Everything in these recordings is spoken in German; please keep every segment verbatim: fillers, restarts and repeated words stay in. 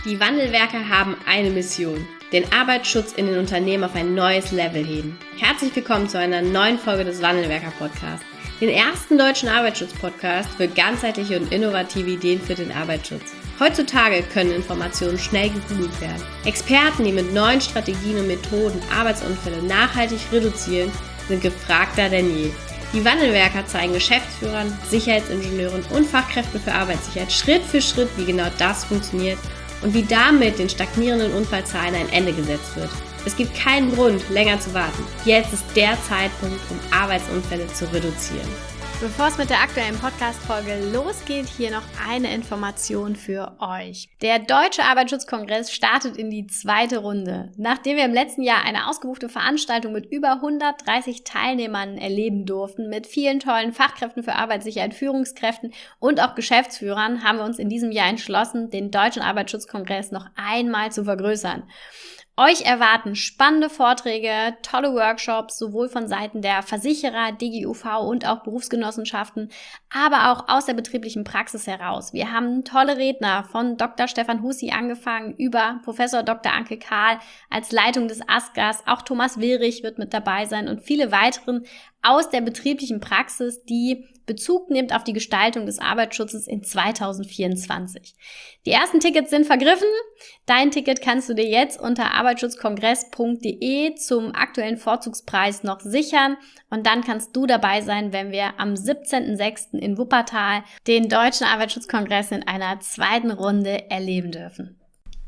Die Wandelwerker haben eine Mission: den Arbeitsschutz in den Unternehmen auf ein neues Level heben. Herzlich willkommen zu einer neuen Folge des Wandelwerker-Podcasts, den ersten deutschen Arbeitsschutz-Podcast für ganzheitliche und innovative Ideen für den Arbeitsschutz. Heutzutage können Informationen schnell gegoogelt werden. Experten, die mit neuen Strategien und Methoden Arbeitsunfälle nachhaltig reduzieren, sind gefragter denn je. Die Wandelwerker zeigen Geschäftsführern, Sicherheitsingenieuren und Fachkräften für Arbeitssicherheit Schritt für Schritt, wie genau das funktioniert und wie damit den stagnierenden Unfallzahlen ein Ende gesetzt wird. Es gibt keinen Grund, länger zu warten. Jetzt ist der Zeitpunkt, um Arbeitsunfälle zu reduzieren. Bevor es mit der aktuellen Podcast-Folge losgeht, hier noch eine Information für euch. Der Deutsche Arbeitsschutzkongress startet in die zweite Runde. Nachdem wir im letzten Jahr eine ausgebuchte Veranstaltung mit über hundertdreißig Teilnehmern erleben durften, mit vielen tollen Fachkräften für Arbeitssicherheit, Führungskräften und auch Geschäftsführern, haben wir uns in diesem Jahr entschlossen, den Deutschen Arbeitsschutzkongress noch einmal zu vergrößern. Euch erwarten spannende Vorträge, tolle Workshops, sowohl von Seiten der Versicherer, D G U V und auch Berufsgenossenschaften, aber auch aus der betrieblichen Praxis heraus. Wir haben tolle Redner von Doktor Stefan Hussi angefangen über Professor Doktor Anke Kahl als Leitung des ASGAS, auch Thomas Willrich wird mit dabei sein und viele weiteren aus der betrieblichen Praxis, die Bezug nimmt auf die Gestaltung des Arbeitsschutzes in zweitausendvierundzwanzig. Die ersten Tickets sind vergriffen. Dein Ticket kannst du dir jetzt unter arbeitsschutzkongress punkt de zum aktuellen Vorzugspreis noch sichern und dann kannst du dabei sein, wenn wir am siebzehnten sechsten in Wuppertal den Deutschen Arbeitsschutzkongress in einer zweiten Runde erleben dürfen.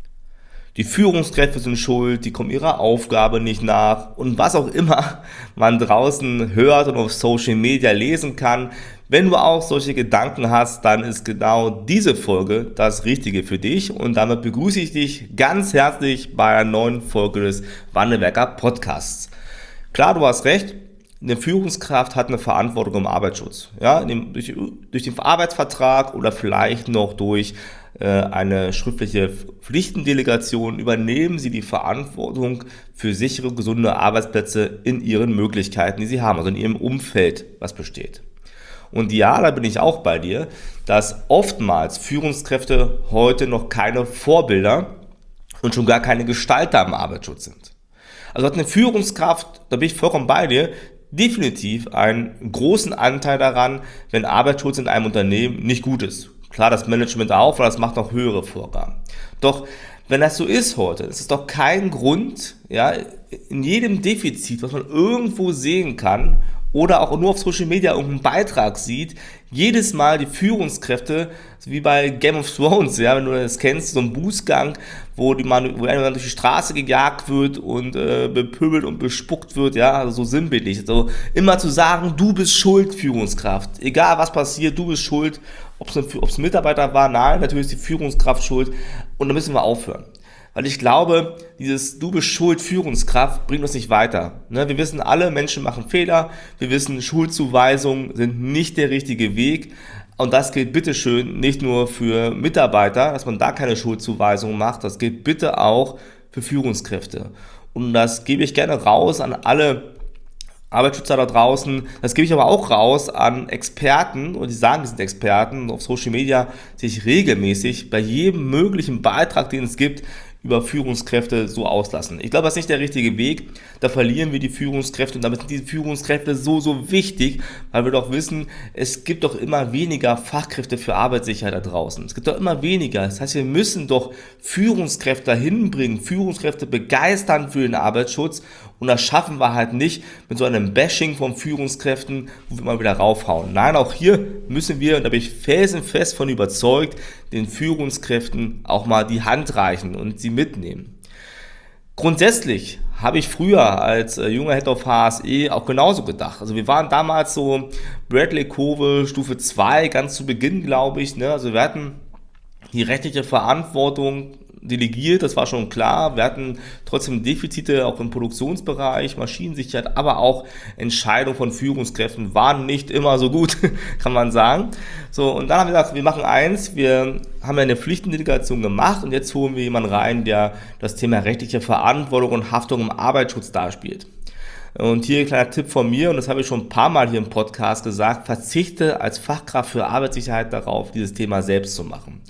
Die Führungskräfte sind schuld, die kommen ihrer Aufgabe nicht nach und was auch immer man draußen hört und auf Social Media lesen kann. Wenn du auch solche Gedanken hast, dann ist genau diese Folge das Richtige für dich und damit begrüße ich dich ganz herzlich bei einer neuen Folge des Wandelwerker Podcasts. Klar, du hast recht. Eine Führungskraft hat eine Verantwortung im Arbeitsschutz, ja, durch, durch den Arbeitsvertrag oder vielleicht noch durch äh, eine schriftliche Pflichtendelegation übernehmen sie die Verantwortung für sichere, gesunde Arbeitsplätze in ihren Möglichkeiten, die sie haben, also in ihrem Umfeld, was besteht. Und ja, da bin ich auch bei dir, dass oftmals Führungskräfte heute noch keine Vorbilder und schon gar keine Gestalter im Arbeitsschutz sind. Also hat eine Führungskraft, da bin ich vollkommen bei dir, definitiv einen großen Anteil daran, wenn Arbeitsschutz in einem Unternehmen nicht gut ist. Klar, das Management auch, weil das macht noch höhere Vorgaben. Doch wenn das so ist heute, ist es doch kein Grund, ja, in jedem Defizit, was man irgendwo sehen kann oder auch nur auf Social Media irgendeinen Beitrag sieht, jedes Mal die Führungskräfte, wie bei Game of Thrones, ja, wenn du das kennst, so ein Bußgang, wo die man, wo einer durch die Straße gejagt wird und äh, bepöbelt und bespuckt wird, ja, also so sinnbildlich. Also immer zu sagen, du bist schuld, Führungskraft. Egal was passiert, du bist schuld. Ob es ein Mitarbeiter war, nein, natürlich ist die Führungskraft schuld. Und da müssen wir aufhören. Weil ich glaube, dieses Du bist schuld, Führungskraft bringt uns nicht weiter. Ne? Wir wissen alle, Menschen machen Fehler. Wir wissen, Schuldzuweisungen sind nicht der richtige Weg. Und das gilt bitteschön nicht nur für Mitarbeiter, dass man da keine Schuldzuweisungen macht. Das gilt bitte auch für Führungskräfte. Und das gebe ich gerne raus an alle Arbeitsschützer da draußen. Das gebe ich aber auch raus an Experten, und die sagen, die sind Experten, auf Social Media sich regelmäßig bei jedem möglichen Beitrag, den es gibt, über Führungskräfte so auslassen. Ich glaube, das ist nicht der richtige Weg. Da verlieren wir die Führungskräfte und damit sind diese Führungskräfte so, so wichtig, weil wir doch wissen, es gibt doch immer weniger Fachkräfte für Arbeitssicherheit da draußen. Es gibt doch immer weniger. Das heißt, wir müssen doch Führungskräfte dahin bringen, Führungskräfte begeistern für den Arbeitsschutz und das schaffen wir halt nicht mit so einem Bashing von Führungskräften, wo wir mal wieder raufhauen. Nein, auch hier müssen wir, und da bin ich felsenfest von überzeugt, den Führungskräften auch mal die Hand reichen und sie mitnehmen. Grundsätzlich habe ich früher als äh, junger Head of H S E auch genauso gedacht. Also wir waren damals so Bradley-Kurve Stufe zwei, ganz zu Beginn, glaube ich. Ne? Also wir hatten die rechtliche Verantwortung delegiert, das war schon klar. Wir hatten trotzdem Defizite auch im Produktionsbereich, Maschinensicherheit, aber auch Entscheidungen von Führungskräften waren nicht immer so gut, kann man sagen. So, und dann haben wir gesagt, wir machen eins, wir haben ja eine Pflichtendelegation gemacht und jetzt holen wir jemanden rein, der das Thema rechtliche Verantwortung und Haftung im Arbeitsschutz darspielt. Und hier ein kleiner Tipp von mir, und das habe ich schon ein paar Mal hier im Podcast gesagt, verzichte als Fachkraft für Arbeitssicherheit darauf, dieses Thema selbst zu machen.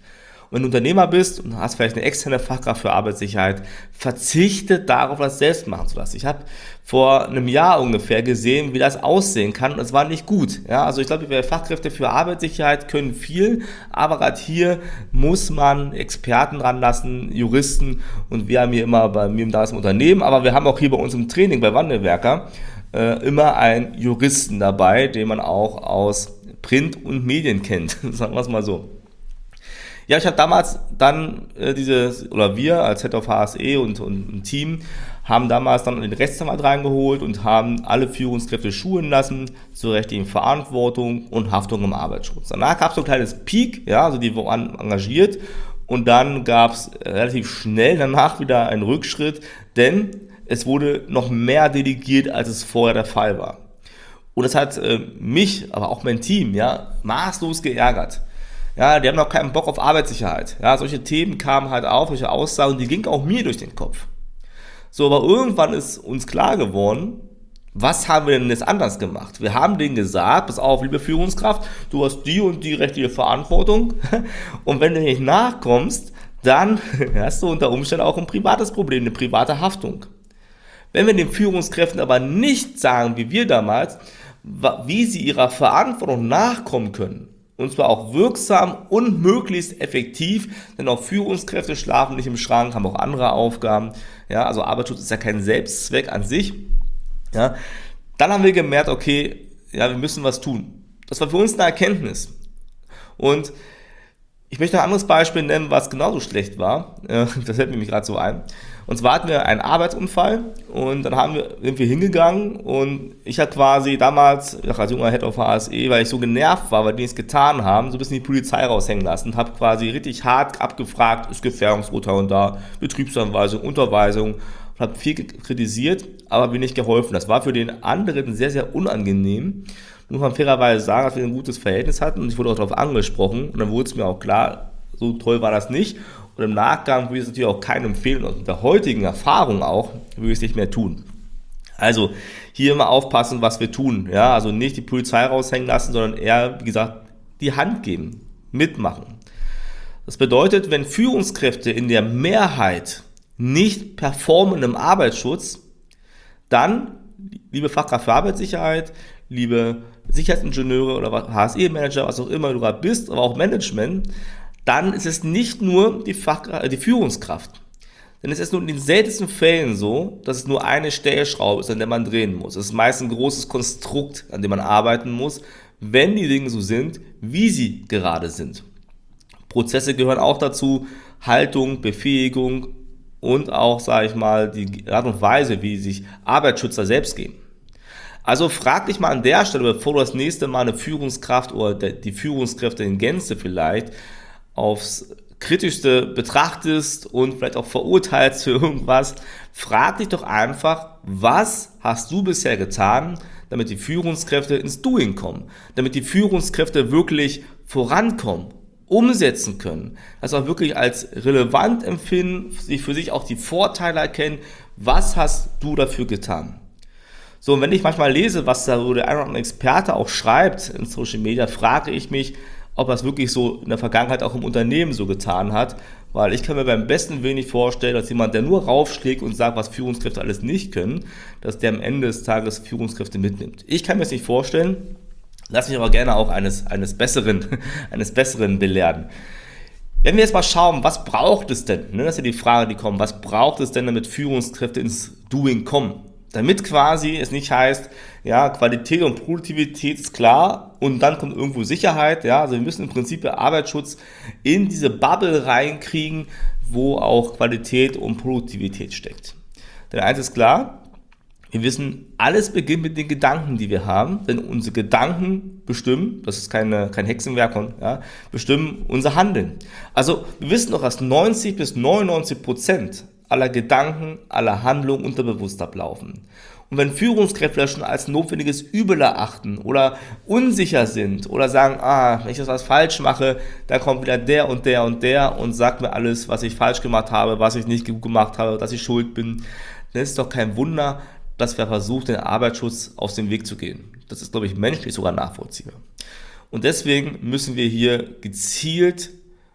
wenn du Unternehmer bist und hast vielleicht eine externe Fachkraft für Arbeitssicherheit, verzichte darauf, das selbst machen zu lassen. Ich habe vor einem Jahr ungefähr gesehen, wie das aussehen kann und es war nicht gut. Ja, also ich glaube, wir Fachkräfte für Arbeitssicherheit können viel, aber gerade hier muss man Experten ranlassen, Juristen, und wir haben hier immer bei mir im Unternehmen, aber wir haben auch hier bei uns im Training bei Wandelwerker äh, immer einen Juristen dabei, den man auch aus Print und Medien kennt, sagen wir es mal so. Ja, ich habe damals dann äh, diese, oder wir als Head of H S E und, und ein Team haben damals dann den Rechtsanwalt reingeholt und haben alle Führungskräfte schulen lassen zur rechtlichen Verantwortung und Haftung im Arbeitsschutz. Danach gab es so ein kleines Peak, ja, also die waren engagiert, und dann gab es relativ schnell danach wieder einen Rückschritt, denn es wurde noch mehr delegiert, als es vorher der Fall war. Und das hat äh, mich, aber auch mein Team, ja, maßlos geärgert. Ja, die haben noch keinen Bock auf Arbeitssicherheit. Ja, solche Themen kamen halt auf, solche Aussagen, die gingen auch mir durch den Kopf. So, aber irgendwann ist uns klar geworden, was haben wir denn jetzt anders gemacht? Wir haben denen gesagt, pass auf, liebe Führungskraft, du hast die und die rechtliche Verantwortung, und wenn du nicht nachkommst, dann hast du unter Umständen auch ein privates Problem, eine private Haftung. Wenn wir den Führungskräften aber nicht sagen, wie wir damals, wie sie ihrer Verantwortung nachkommen können, und zwar auch wirksam und möglichst effektiv, denn auch Führungskräfte schlafen nicht im Schrank, haben auch andere Aufgaben. Ja, also Arbeitsschutz ist ja kein Selbstzweck an sich. Ja, dann haben wir gemerkt, okay, ja, wir müssen was tun. Das war für uns eine Erkenntnis. Und ich möchte ein anderes Beispiel nennen, was genauso schlecht war. Das fällt mir gerade so ein. Und zwar hatten wir einen Arbeitsunfall und dann haben wir, sind wir hingegangen, und ich habe quasi damals, als junger Head of H S E, weil ich so genervt war, weil die es getan haben, so ein bisschen die Polizei raushängen lassen und habe quasi richtig hart abgefragt, ist Gefährdungsurteil und da, Betriebsanweisung, Unterweisung, und habe viel kritisiert, aber wenig geholfen. Das war für den anderen sehr, sehr unangenehm. Muss man fairerweise sagen, dass wir ein gutes Verhältnis hatten, und ich wurde auch darauf angesprochen, und dann wurde es mir auch klar, so toll war das nicht. Und im Nachgang würde ich es natürlich auch keinem empfehlen, und mit der heutigen Erfahrung auch, würde ich es nicht mehr tun. Also hier immer aufpassen, was wir tun. Ja, also nicht die Polizei raushängen lassen, sondern eher, wie gesagt, die Hand geben, mitmachen. Das bedeutet, wenn Führungskräfte in der Mehrheit nicht performen im Arbeitsschutz, dann, liebe Fachkraft für Arbeitssicherheit, liebe Sicherheitsingenieure oder H S E-Manager, was auch immer du gerade bist, aber auch Management, dann ist es nicht nur die, Fach, die Führungskraft. Denn es ist nur in den seltensten Fällen so, dass es nur eine Stellschraube ist, an der man drehen muss. Es ist meist ein großes Konstrukt, an dem man arbeiten muss, wenn die Dinge so sind, wie sie gerade sind. Prozesse gehören auch dazu, Haltung, Befähigung und auch, sage ich mal, die Art und Weise, wie sich Arbeitsschützer selbst geben. Also frag dich mal an der Stelle, bevor du das nächste Mal eine Führungskraft oder die Führungskräfte in Gänze vielleicht aufs Kritischste betrachtest und vielleicht auch verurteilst für irgendwas, frag dich doch einfach, was hast du bisher getan, damit die Führungskräfte ins Doing kommen, damit die Führungskräfte wirklich vorankommen, umsetzen können, das auch wirklich als relevant empfinden, sich für sich auch die Vorteile erkennen, was hast du dafür getan. So, und wenn ich manchmal lese, was da so der ein oder andere Experte auch schreibt in Social Media, frage ich mich, ob er es wirklich so in der Vergangenheit auch im Unternehmen so getan hat, weil ich kann mir beim besten Willen nicht vorstellen, dass jemand, der nur raufschlägt und sagt, was Führungskräfte alles nicht können, dass der am Ende des Tages Führungskräfte mitnimmt. Ich kann mir das nicht vorstellen, lass mich aber gerne auch eines, eines Besseren, eines Besseren belehren. Wenn wir jetzt mal schauen, was braucht es denn, ne, das ist ja die Frage, die kommt, was braucht es denn, damit Führungskräfte ins Doing kommen? Damit quasi es nicht heißt, ja, Qualität und Produktivität ist klar und dann kommt irgendwo Sicherheit, ja, also wir müssen im Prinzip der Arbeitsschutz in diese Bubble reinkriegen, wo auch Qualität und Produktivität steckt. Denn eins ist klar, wir wissen, alles beginnt mit den Gedanken, die wir haben, denn unsere Gedanken bestimmen, das ist keine, kein Hexenwerk, ja, bestimmen unser Handeln. Also wir wissen doch, dass neunzig bis neunundneunzig Prozent aller Gedanken, aller Handlungen unterbewusst ablaufen. Und wenn Führungskräfte das schon als notwendiges Übel erachten oder unsicher sind oder sagen, ah, wenn ich das was falsch mache, dann kommt wieder der und der und der und sagt mir alles, was ich falsch gemacht habe, was ich nicht gut gemacht habe, dass ich schuld bin, dann ist es doch kein Wunder, dass wir versuchen, den Arbeitsschutz aus dem Weg zu gehen. Das ist, glaube ich, menschlich sogar nachvollziehbar. Und deswegen müssen wir hier gezielt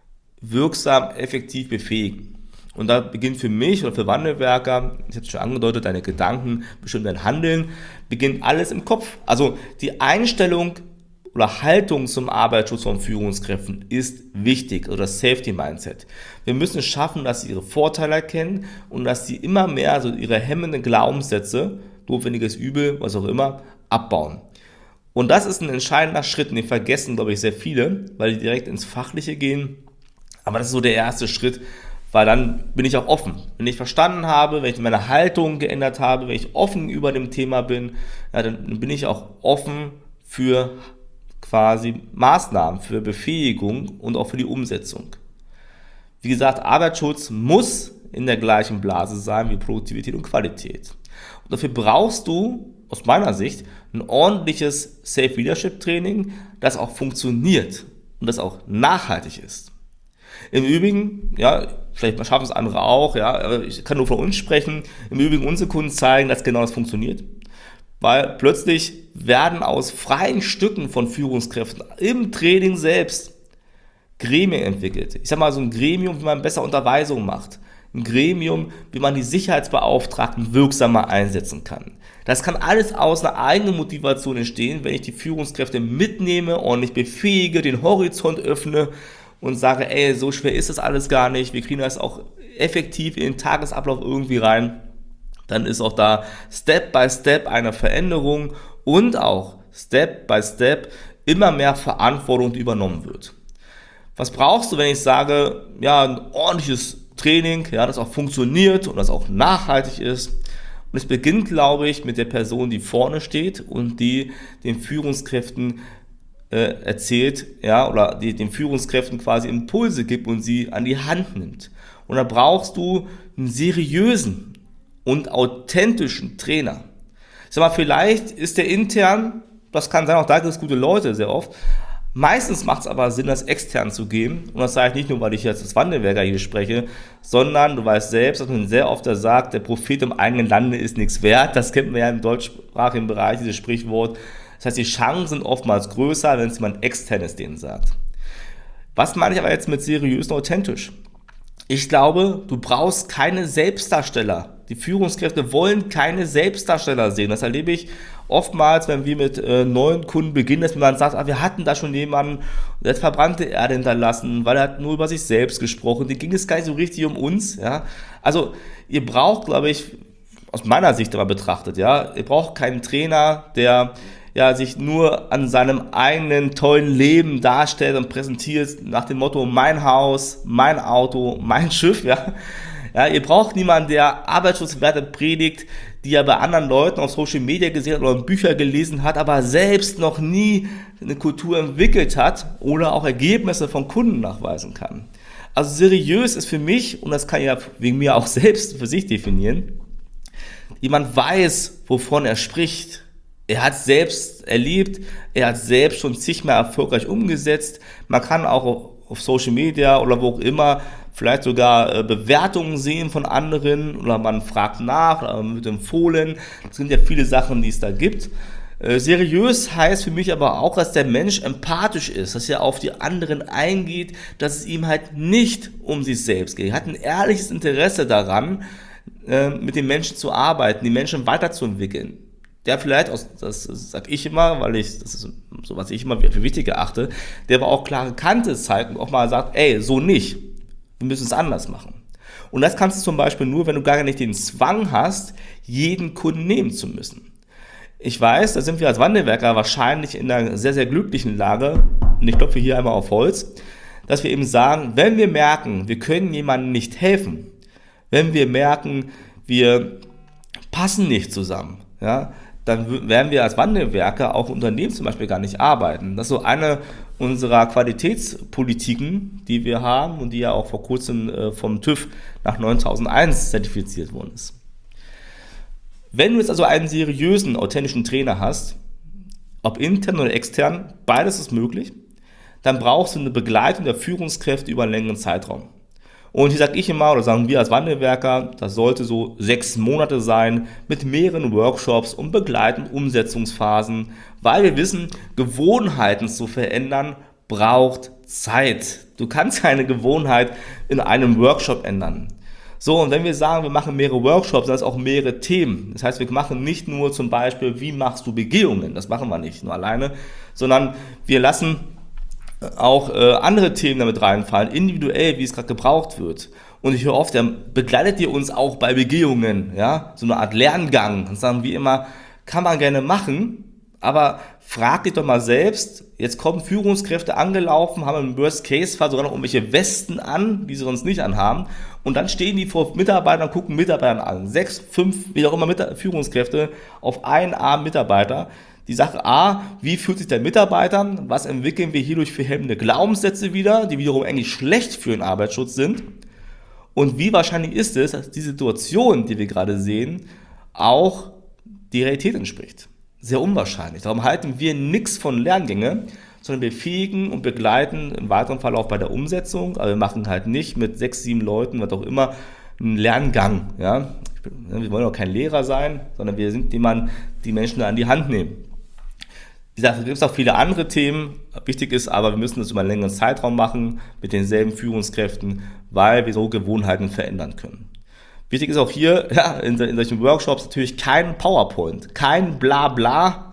wirksam, effektiv befähigen. Und da beginnt für mich oder für Wandelwerker, ich habe es schon angedeutet, deine Gedanken, bestimmt dein Handeln, beginnt alles im Kopf. Also die Einstellung oder Haltung zum Arbeitsschutz von Führungskräften ist wichtig, oder das Safety-Mindset. Wir müssen es schaffen, dass sie ihre Vorteile erkennen und dass sie immer mehr so ihre hemmenden Glaubenssätze, notwendiges Übel, was auch immer, abbauen. Und das ist ein entscheidender Schritt, den vergessen, glaube ich, sehr viele, weil die direkt ins Fachliche gehen. Aber das ist so der erste Schritt, weil dann bin ich auch offen. Wenn ich verstanden habe, wenn ich meine Haltung geändert habe, wenn ich offen über dem Thema bin, ja, dann bin ich auch offen für quasi Maßnahmen, für Befähigung und auch für die Umsetzung. Wie gesagt, Arbeitsschutz muss in der gleichen Blase sein wie Produktivität und Qualität. Und dafür brauchst du, aus meiner Sicht, ein ordentliches Safe Leadership Training, das auch funktioniert und das auch nachhaltig ist. Im Übrigen, ja, vielleicht schaffen es andere auch, ja, aber ich kann nur von uns sprechen. Im Übrigen unsere Kunden zeigen, dass genau das funktioniert. Weil plötzlich werden aus freien Stücken von Führungskräften im Training selbst Gremien entwickelt. Ich sag mal, so ein Gremium, wie man besser Unterweisung macht. Ein Gremium, wie man die Sicherheitsbeauftragten wirksamer einsetzen kann. Das kann alles aus einer eigenen Motivation entstehen, wenn ich die Führungskräfte mitnehme, ordentlich befähige, den Horizont öffne und sage, ey, so schwer ist das alles gar nicht, wir kriegen das auch effektiv in den Tagesablauf irgendwie rein, dann ist auch da Step by Step eine Veränderung und auch Step by Step immer mehr Verantwortung, die übernommen wird. Was brauchst du, wenn ich sage, ja, ein ordentliches Training, ja, das auch funktioniert und das auch nachhaltig ist? Und es beginnt, glaube ich, mit der Person, die vorne steht und die den Führungskräften erzählt, ja, oder die den Führungskräften quasi Impulse gibt und sie an die Hand nimmt. Und da brauchst du einen seriösen und authentischen Trainer. Ich sag mal, vielleicht ist der intern, das kann sein, auch da gibt es gute Leute sehr oft, meistens macht es aber Sinn, das extern zu gehen. Und das sage ich nicht nur, weil ich jetzt als Wandelwerker hier spreche, sondern du weißt selbst, dass man sehr oft da sagt, der Prophet im eigenen Lande ist nichts wert. Das kennt man ja im deutschsprachigen Bereich, dieses Sprichwort. Das heißt, die Chancen sind oftmals größer, wenn es jemand Externes denen sagt. Was meine ich aber jetzt mit seriös und authentisch? Ich glaube, du brauchst keine Selbstdarsteller. Die Führungskräfte wollen keine Selbstdarsteller sehen. Das erlebe ich oftmals, wenn wir mit äh, neuen Kunden beginnen, dass man sagt, ah, wir hatten da schon jemanden, der hat verbrannte Erde hinterlassen, weil er hat nur über sich selbst gesprochen. Die ging es gar nicht so richtig um uns. Ja? Also ihr braucht, glaube ich, aus meiner Sicht aber betrachtet, ja, ihr braucht keinen Trainer, der ja, sich nur an seinem eigenen tollen Leben darstellt und präsentiert nach dem Motto mein Haus, mein Auto, mein Schiff, ja. Ja, ihr braucht niemanden, der Arbeitsschutzwerte predigt, die er bei anderen Leuten auf Social Media gesehen hat oder Bücher gelesen hat, aber selbst noch nie eine Kultur entwickelt hat oder auch Ergebnisse von Kunden nachweisen kann. Also seriös ist für mich, und das kann ja wegen mir auch selbst für sich definieren, jemand weiß, wovon er spricht. Er hat selbst erlebt, er hat selbst schon zigmal erfolgreich umgesetzt. Man kann auch auf Social Media oder wo auch immer vielleicht sogar Bewertungen sehen von anderen oder man fragt nach oder wird empfohlen. Das sind ja viele Sachen, die es da gibt. Seriös heißt für mich aber auch, dass der Mensch empathisch ist, dass er auf die anderen eingeht, dass es ihm halt nicht um sich selbst geht. Er hat ein ehrliches Interesse daran, mit den Menschen zu arbeiten, die Menschen weiterzuentwickeln. Der vielleicht, aus, das sage ich immer, weil ich, das ist so, was ich immer für wichtig erachte, der aber auch klare Kante zeigt und auch mal sagt, ey, so nicht, wir müssen es anders machen. Und das kannst du zum Beispiel nur, wenn du gar nicht den Zwang hast, jeden Kunden nehmen zu müssen. Ich weiß, da sind wir als Wandelwerker wahrscheinlich in einer sehr, sehr glücklichen Lage, und ich klopfe hier einmal auf Holz, dass wir eben sagen, wenn wir merken, wir können jemandem nicht helfen, wenn wir merken, wir passen nicht zusammen, ja, dann werden wir als Wandelwerker auch im Unternehmen zum Beispiel gar nicht arbeiten. Das ist so eine unserer Qualitätspolitiken, die wir haben und die ja auch vor kurzem vom TÜV nach neuntausendeins zertifiziert worden ist. Wenn du jetzt also einen seriösen, authentischen Trainer hast, ob intern oder extern, beides ist möglich, dann brauchst du eine Begleitung der Führungskräfte über einen längeren Zeitraum. Und hier sage ich immer, oder sagen wir als Wandelwerker, das sollte so sechs Monate sein, mit mehreren Workshops und begleitenden Umsetzungsphasen, weil wir wissen, Gewohnheiten zu verändern braucht Zeit. Du kannst keine Gewohnheit in einem Workshop ändern. So, und wenn wir sagen, wir machen mehrere Workshops, dann ist auch mehrere Themen. Das heißt, wir machen nicht nur zum Beispiel, wie machst du Begehungen? Das machen wir nicht nur alleine, sondern wir lassen auch äh, andere Themen damit reinfallen, individuell, wie es gerade gebraucht wird. Und ich höre oft, ja, begleitet ihr uns auch bei Begehungen, ja, so eine Art Lerngang. Und sagen wir immer, kann man gerne machen, aber frag dich doch mal selbst, jetzt kommen Führungskräfte angelaufen, haben im Worst-Case-Fall sogar noch irgendwelche Westen an, die sie sonst nicht anhaben, und dann stehen die vor Mitarbeitern, gucken Mitarbeitern an, sechs, fünf, wie auch immer Mit- Führungskräfte auf einen armen Mitarbeiter. Die Sache A, wie fühlt sich der Mitarbeiter, was entwickeln wir hierdurch für hemmende Glaubenssätze wieder, die wiederum eigentlich schlecht für den Arbeitsschutz sind, und wie wahrscheinlich ist es, dass die Situation, die wir gerade sehen, auch die Realität entspricht. Sehr unwahrscheinlich. Darum halten wir nichts von Lerngänge, sondern wir befähigen und begleiten im weiteren Verlauf bei der Umsetzung. Aber wir machen halt nicht mit sechs, sieben Leuten, was auch immer, einen Lerngang. Ja? Wir wollen auch kein Lehrer sein, sondern wir sind jemand, die Menschen da an die Hand nehmen. Wie gesagt, es gibt auch viele andere Themen. Wichtig ist aber, wir müssen das über einen längeren Zeitraum machen, mit denselben Führungskräften, weil wir so Gewohnheiten verändern können. Wichtig ist auch hier, ja, in, in solchen Workshops natürlich kein PowerPoint, kein Blabla,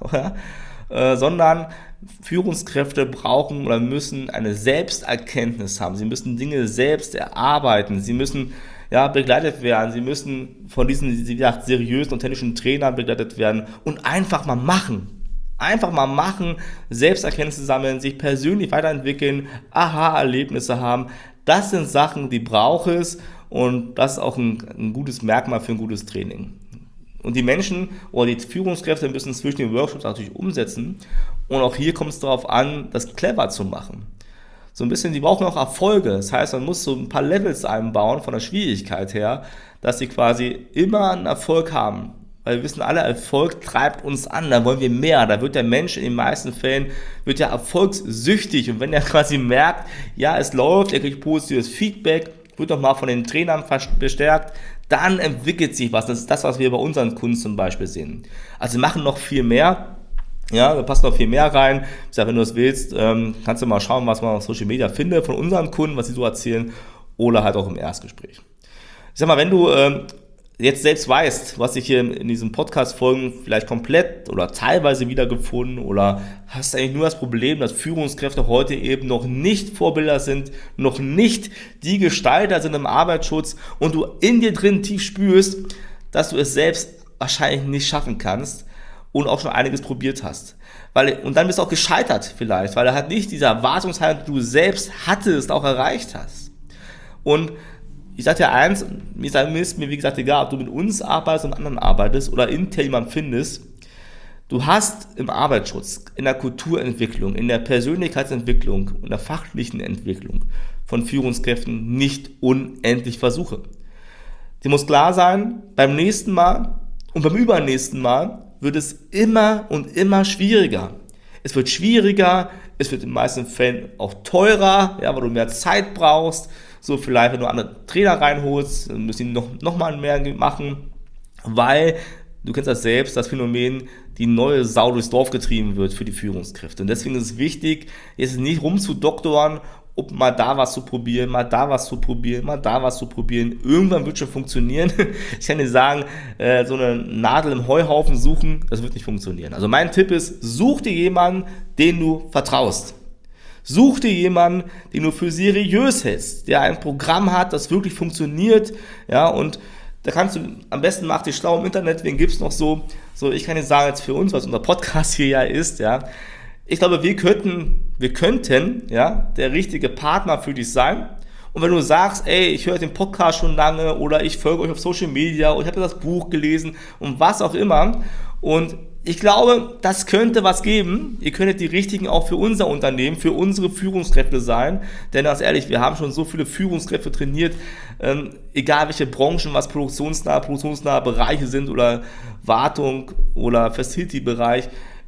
äh, sondern Führungskräfte brauchen oder müssen eine Selbsterkenntnis haben. Sie müssen Dinge selbst erarbeiten. Sie müssen ja, begleitet werden. Sie müssen von diesen, wie gesagt, seriösen, authentischen Trainern begleitet werden und einfach mal machen. Einfach mal machen, Selbsterkenntnisse sammeln, sich persönlich weiterentwickeln, Aha-Erlebnisse haben. Das sind Sachen, die braucht es. Und das ist auch ein, ein gutes Merkmal für ein gutes Training. Und die Menschen oder die Führungskräfte müssen zwischen den Workshops natürlich umsetzen. Und auch hier kommt es darauf an, das clever zu machen. So ein bisschen, die brauchen auch Erfolge. Das heißt, man muss so ein paar Levels einbauen von der Schwierigkeit her, dass sie quasi immer einen Erfolg haben. Weil wir wissen alle, Erfolg treibt uns an, da wollen wir mehr. Da wird der Mensch in den meisten Fällen wird ja erfolgssüchtig. Und wenn er quasi merkt, ja, es läuft, er kriegt positives Feedback, wird nochmal von den Trainern bestärkt, dann entwickelt sich was. Das ist das, was wir bei unseren Kunden zum Beispiel sehen. Also wir machen noch viel mehr. Ja, da passt noch viel mehr rein. Ich sage, wenn du das willst, ähm, kannst du mal schauen, was man auf Social Media findet von unseren Kunden, was sie so erzählen, oder halt auch im Erstgespräch. Ich sag mal, wenn du ähm, jetzt selbst weißt, was ich hier in diesen Podcast-Folgen vielleicht komplett oder teilweise wiedergefunden, oder hast eigentlich nur das Problem, dass Führungskräfte heute eben noch nicht Vorbilder sind, noch nicht die Gestalter sind im Arbeitsschutz, und du in dir drin tief spürst, dass du es selbst wahrscheinlich nicht schaffen kannst und auch schon einiges probiert hast. Weil, und dann bist du auch gescheitert vielleicht, weil du halt nicht diese Erwartungshaltung, die du selbst hattest, auch erreicht hast. Und ich sage dir eins, mir ist mir wie gesagt egal, ob du mit uns arbeitest und anderen arbeitest oder intern jemanden findest, du hast im Arbeitsschutz, in der Kulturentwicklung, in der Persönlichkeitsentwicklung und der fachlichen Entwicklung von Führungskräften nicht unendlich Versuche. Dir muss klar sein, beim nächsten Mal und beim übernächsten Mal wird es immer und immer schwieriger. Es wird schwieriger, es wird in den meisten Fällen auch teurer, ja, weil du mehr Zeit brauchst. So vielleicht, wenn du andere Trainer reinholst, dann müssen die noch, noch mal mehr machen, weil, du kennst das selbst, das Phänomen, die neue Sau durchs Dorf getrieben wird für die Führungskräfte. Und deswegen ist es wichtig, jetzt nicht rumzudoktoren, ob mal da was zu probieren, mal da was zu probieren, mal da was zu probieren. Irgendwann wird schon funktionieren. Ich kann dir sagen, so eine Nadel im Heuhaufen suchen, das wird nicht funktionieren. Also mein Tipp ist, such dir jemanden, den du vertraust. Such dir jemanden, den du für seriös hältst, der ein Programm hat, das wirklich funktioniert, ja, und da kannst du, am besten mach dich schlau im Internet, wen gibt's noch so, so, ich kann dir sagen, jetzt für uns, was unser Podcast hier ja ist, ja, ich glaube, wir könnten, wir könnten, ja, der richtige Partner für dich sein. Und wenn du sagst, ey, ich höre den Podcast schon lange oder ich folge euch auf Social Media und ich habe das Buch gelesen und was auch immer, und ich glaube, das könnte was geben. Ihr könntet die Richtigen auch für unser Unternehmen, für unsere Führungskräfte sein. Denn ganz ehrlich, wir haben schon so viele Führungskräfte trainiert, ähm, egal welche Branchen, was produktionsnahe, produktionsnahe Bereiche sind oder Wartung oder Facility-Bereich.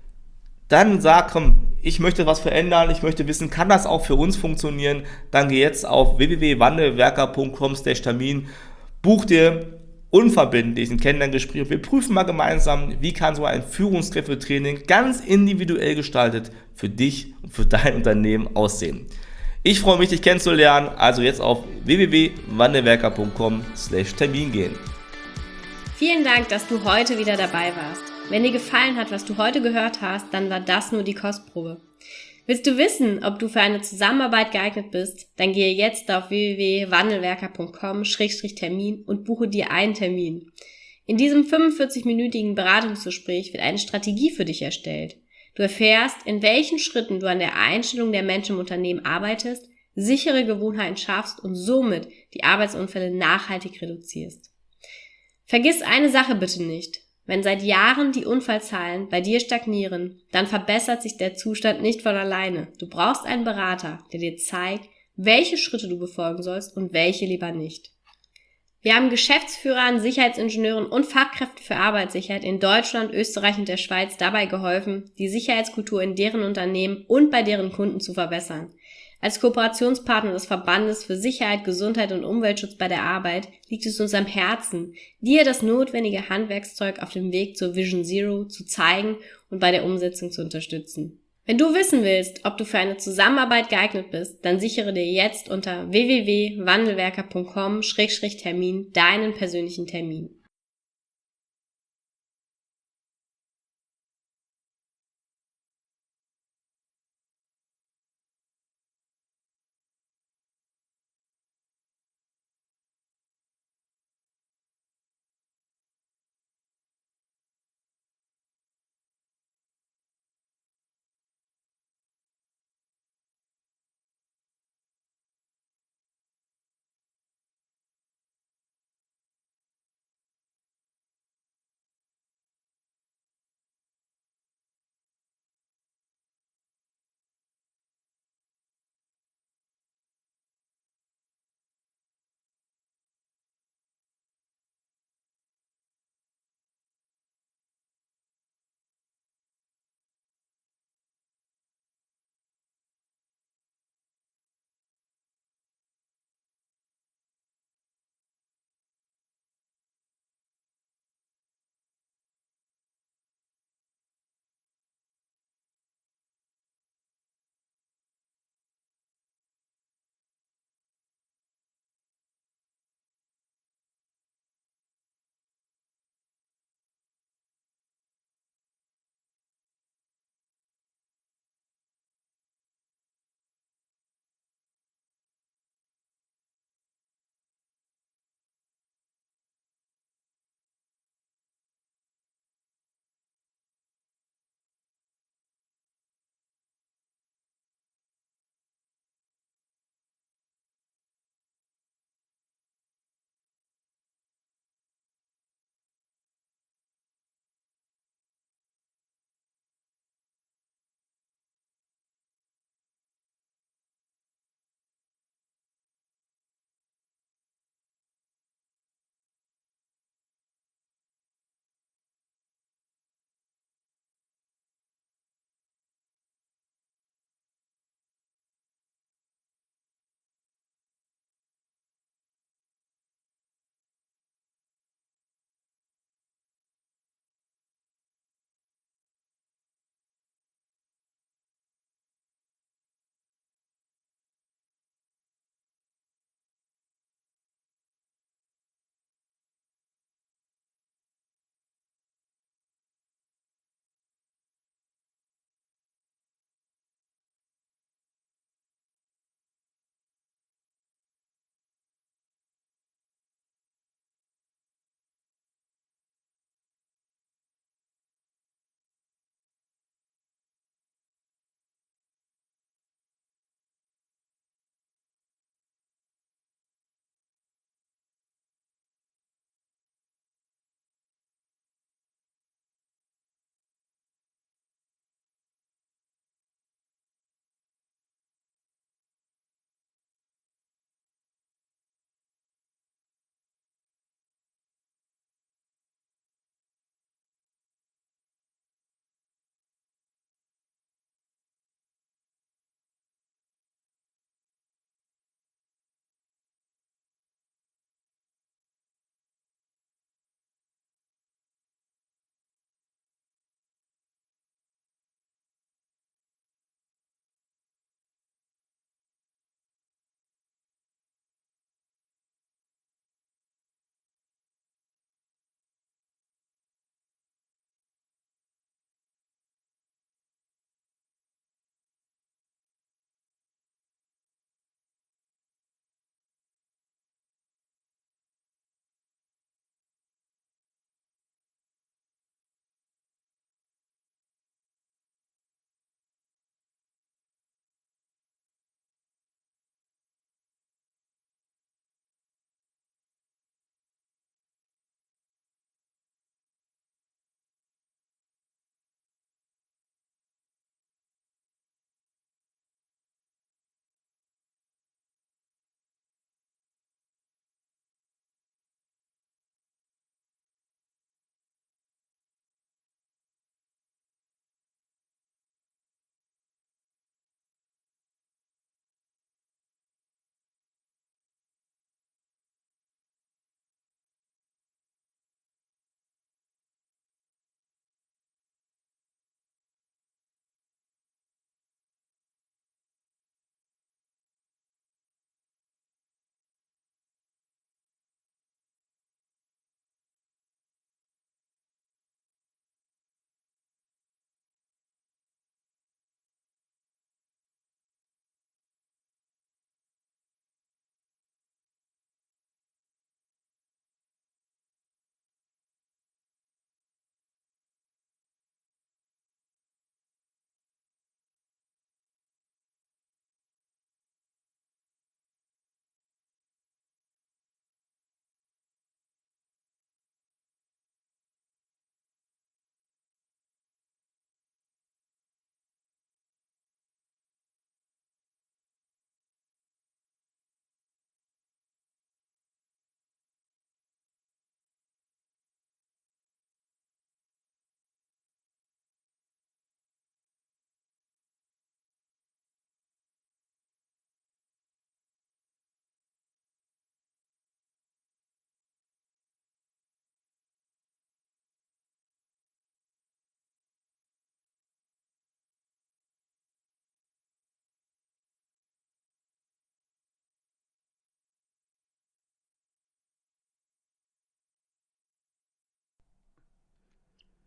Dann sag, komm, ich möchte was verändern, ich möchte wissen, kann das auch für uns funktionieren? Dann geh jetzt auf w w w punkt wandelwerker punkt com slash termin, buch dir unverbindlich ein Kennenlerngespräch. Wir prüfen mal gemeinsam, wie kann so ein Führungskräftetraining ganz individuell gestaltet für dich und für dein Unternehmen aussehen. Ich freue mich, dich kennenzulernen, also jetzt auf w w w punkt wandelwerker punkt com slash Termin gehen. Vielen Dank, dass du heute wieder dabei warst. Wenn dir gefallen hat, was du heute gehört hast, dann war das nur die Kostprobe. Willst du wissen, ob du für eine Zusammenarbeit geeignet bist? Dann gehe jetzt auf w w w punkt wandelwerker punkt com slash Termin und buche dir einen Termin. In diesem fünfundvierzig-minütigen Beratungsgespräch wird eine Strategie für dich erstellt. Du erfährst, in welchen Schritten du an der Einstellung der Menschen im Unternehmen arbeitest, sichere Gewohnheiten schaffst und somit die Arbeitsunfälle nachhaltig reduzierst. Vergiss eine Sache bitte nicht. Wenn seit Jahren die Unfallzahlen bei dir stagnieren, dann verbessert sich der Zustand nicht von alleine. Du brauchst einen Berater, der dir zeigt, welche Schritte du befolgen sollst und welche lieber nicht. Wir haben Geschäftsführern, Sicherheitsingenieuren und Fachkräften für Arbeitssicherheit in Deutschland, Österreich und der Schweiz dabei geholfen, die Sicherheitskultur in deren Unternehmen und bei deren Kunden zu verbessern. Als Kooperationspartner des Verbandes für Sicherheit, Gesundheit und Umweltschutz bei der Arbeit liegt es uns am Herzen, dir das notwendige Handwerkszeug auf dem Weg zur Vision Zero zu zeigen und bei der Umsetzung zu unterstützen. Wenn du wissen willst, ob du für eine Zusammenarbeit geeignet bist, dann sichere dir jetzt unter w w w punkt wandelwerker punkt com slash Termin deinen persönlichen Termin.